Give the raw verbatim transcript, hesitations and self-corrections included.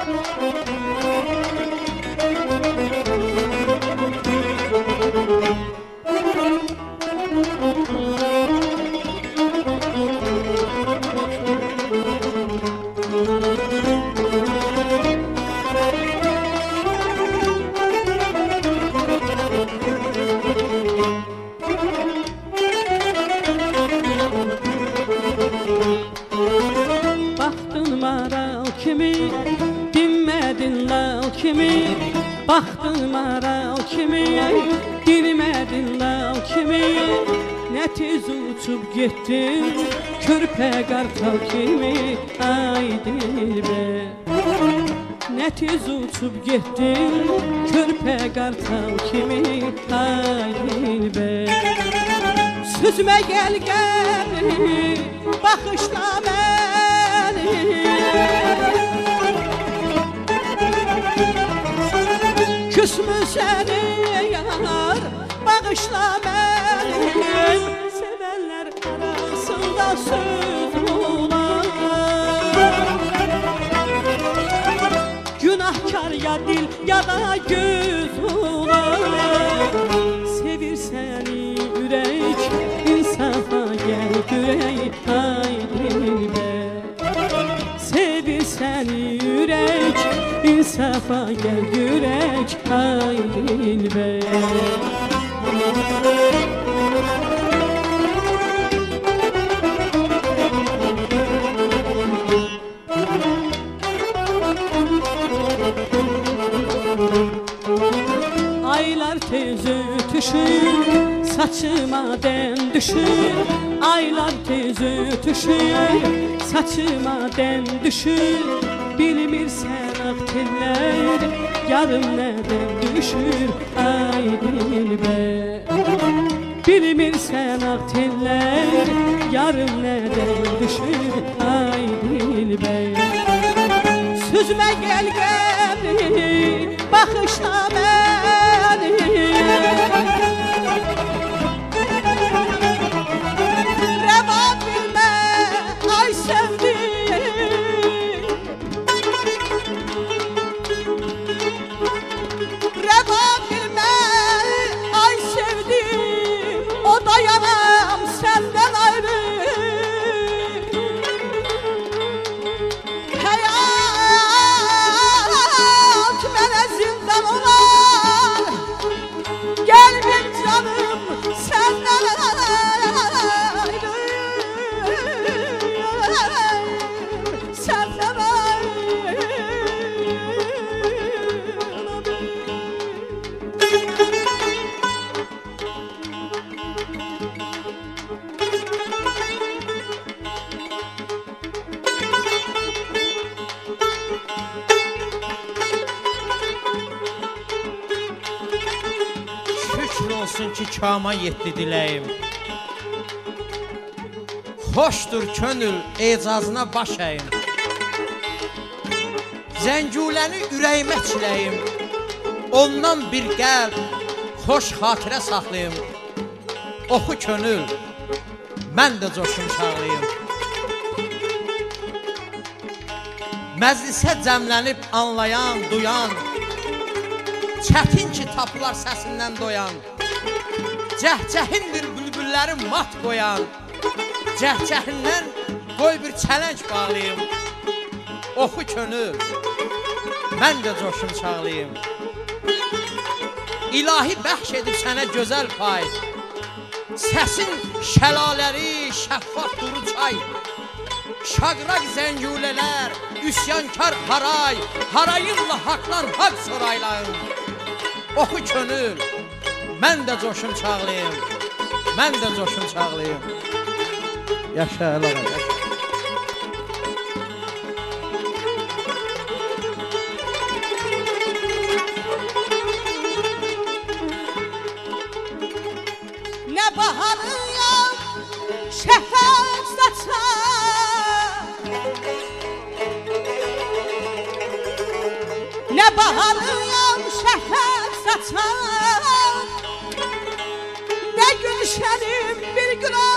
Baxdın maral kimi, bilmədin lal kimi. Nə tez uçub getdin, körpə qartal kimi. Ay dilbər, nə tez uçub getdin, körpə qartal kimi. Ay dilbər, sözümə gəl gəl, baxışla məni. Küsmü səni yar, bağışla məni. Sevənlər arasında söz olar, günahkar ya dil ya da göz olar. Sevir səni ürək, insafa gəl görək. Ay dilbər, sevir səni ürək, insafa gəl görək. Ay dilbər, aylar tez ötüşür, saçıma dən düşür. Aylar tez ötüşür, saçıma dən düşür. Bilmirsən ağ tellər, yarım nədən düşür. Ay dilbər, bilmirsən ağ tellər, yarım nədən düşür. Ay dilbər, sözümə gəl gəl, baxışla məni. Rəva bilmə, ay sevdim, rəva bilmə, ay sevdim. O dayanam səndən ayrı, həyat mənə zindan olar. Gəlmir canım səndən ayrı, səndən ayrı. Şükür olsun ki kama yetti diləyim. Xoşdur könül ecazına baş əyim. Zənguləni ürəyimə çiləyim. Ondan bir qəlb, xoş xatirə saxlayım. Oxu könül, mən də coşum çağlayım. Məclisə cəmlənib anlayan, duyan, çətin ki tapılar səsindən doyan. Cəhcəhindir bülbüllərin mat qoyan, cəhcəhindən qoy bir çələng bağlayım. Oxu könül, mən də coşum çağlayım. İlahi bəxş edib sənə gözəl pay, səsin şəlaləri şəffaf duru çay. Şaqraq zəngulələr, üsyankar haray, harayınla haqlan haqq soraylayım. Oxu könül, mən də coşum çağlayım, mən də coşum çağlayım. Yaşa əlaqa, yaşa. Nə baharıyam, şəfəq saçar, nə baharıyam, şəfəq saçar, nə gülşənim bir gün